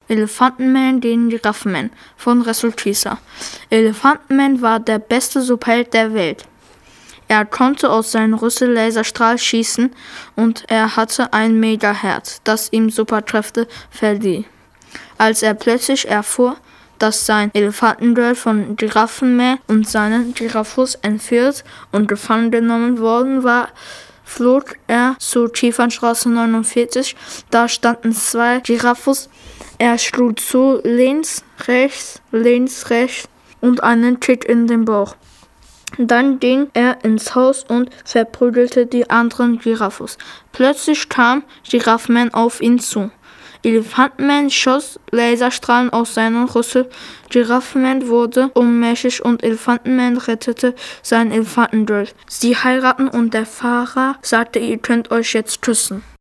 Elefantenman gegen Giraffenman von Russell Teaser. Elefantenman war der beste Superheld der Welt. Er konnte aus seinem Rüssel-Laserstrahl schießen und er hatte ein Mega-Herz, das ihm Superkräfte verlieh. Als er plötzlich erfuhr, dass sein Elefantengirl von Giraffenman und seinen Giraffus entführt und gefangen genommen worden war, flog er zur Kiefernstraße 49. Da standen 2 Giraffus. Er schlug zu, links, rechts und einen Kick in den Bauch. Dann ging er ins Haus und verprügelte die anderen Giraffus. Plötzlich kam Giraffenman auf ihn zu. Elefantenman schoss Laserstrahlen aus seinem Rüssel. Giraffenman wurde ohnmächtig und Elefantenman rettete seinen Elefantengirl. Sie heiraten und der Pfarrer sagte, ihr könnt euch jetzt küssen.